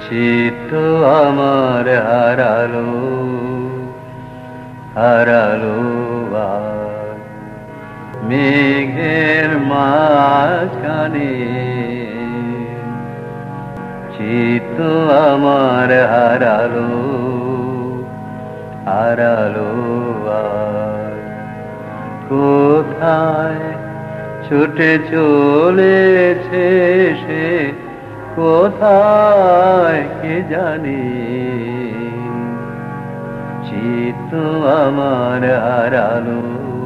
চিত্ত আমার হারালো হারালো আজ মেঘের মাঝখানে। চিত্ত আমার হারালো হারালো আজ কোথায় ছুটে চলেছে সে, কোথায় কে জানে। চিত্ত আমার হারালো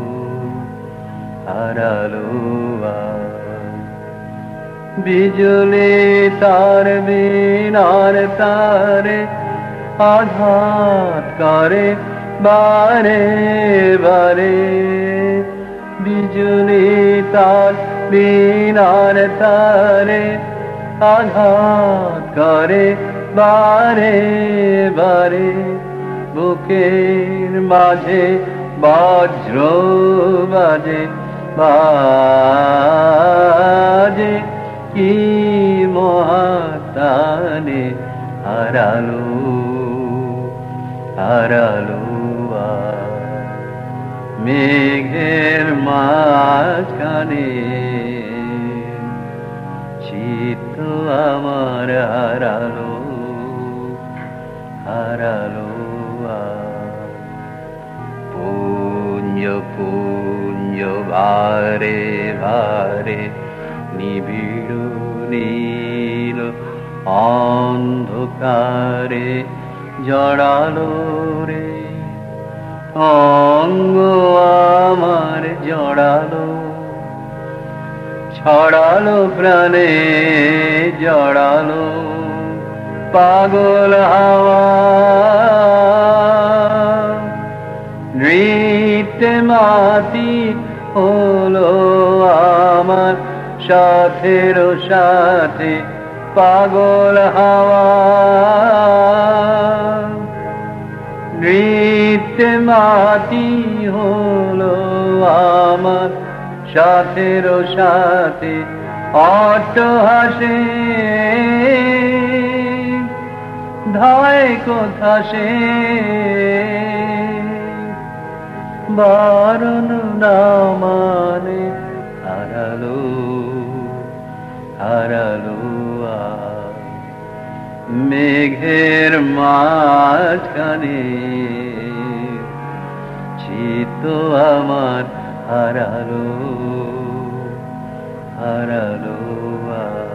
হারালো আজ বিজুলি তার বিনার তারে আঘাত করে বারে বারে। বিজুলি তার বিনার তারে আঘাত করে বারে বারে। বুকের মাঝে বজ্র বাজে বাজে, কি মহাতানে হারালো হারালো আজ মেঘের মাঝখানে। চিত্ত আমার হারালো হারালো আজ পুঞ্জ পুঞ্জ ভারে ভারে নিবিড় নীল অন্ধকারে জড়ালো রে। অঙ্গ আমার জড়ালো ছড়ালো প্রাণে জড়ালো পাগল হাওয়া। নৃত্যে মাতি হলো আমার সাথের সাথে পাগল হাওয়া। নৃত্যে মাতি হলো আমার সাথের সাথে অট্টহাসে ধায় কোথা সে। বারণ না মানে হারালো হারালো আজ মেঘের মাঝখানে। চিত্ত আমার হারালো হারালো আজ।